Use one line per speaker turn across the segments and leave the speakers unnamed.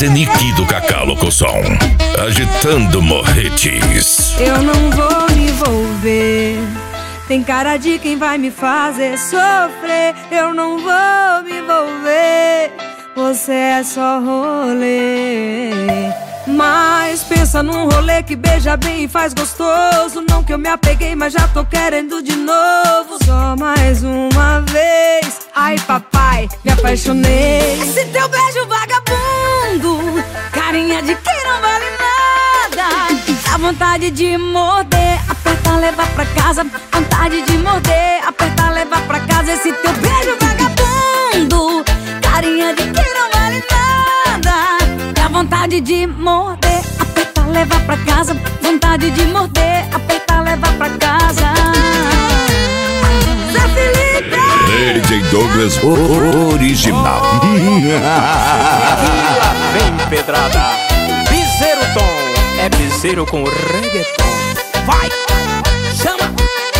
Senique do Cacá Locução, agitando morretes.
Eu não vou me envolver, tem cara de quem vai me fazer sofrer. Eu não vou me envolver, você é só rolê. Mas pensa num rolê que beija bem e faz gostoso. Não que eu me apeguei, mas já tô querendo de novo. Só mais uma vez, ai papai, me apaixonei. Esse teu beijo vagabundo, carinha de quem não vale nada. Dá vontade de morder, apertar, levar pra casa. Vontade de morder, apertar, levar pra casa. Esse teu beijo vagabundo, carinha de quem não vale nada. Dá vontade de morder, apertar, levar pra casa. Vontade de morder, apertar, levar pra casa. Zé Felipe!
DJ Douglas original.
Vem pedrada, piseiro tom, é piseiro com reggaeton. Vai, chama!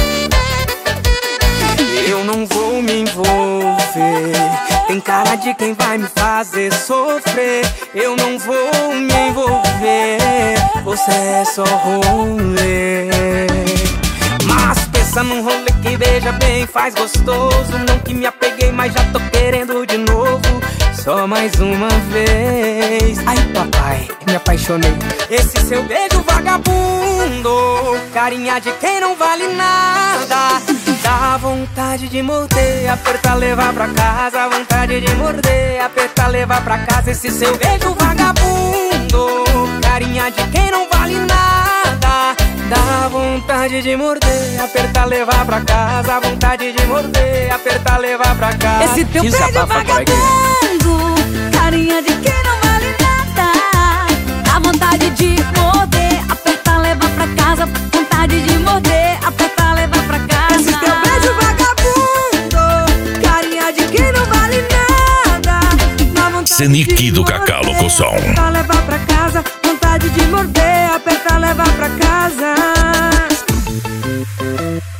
Eu não vou me envolver, tem cara de quem vai me fazer sofrer. Eu não vou me envolver, você é só rolê. Mas pensa num rolê que beija bem, faz gostoso. Não que me apeguei, mas já tô querendo de novo. Só mais uma vez, ai papai, me apaixonei. Esse seu beijo vagabundo, carinha de quem não vale nada. Dá vontade de morder, apertar, levar pra casa. Vontade de morder, apertar, levar pra casa. Esse seu beijo vagabundo, carinha de quem não vale nada. Dá vontade de morder, apertar, levar pra casa. Vontade de morder, apertar, levar pra casa.
Esse teu beijo vagabundo, carinha de quem não vale nada. Dá vontade de morder, apertar, levar pra casa. Vontade de morder, apertar, levar pra casa. Esse teu beijo vagabundo, carinha de quem não vale nada. Dá vontade
Senique do Cacá Locução.
apertar, levar pra casa. Vontade de morder, apertar, levar pra casa.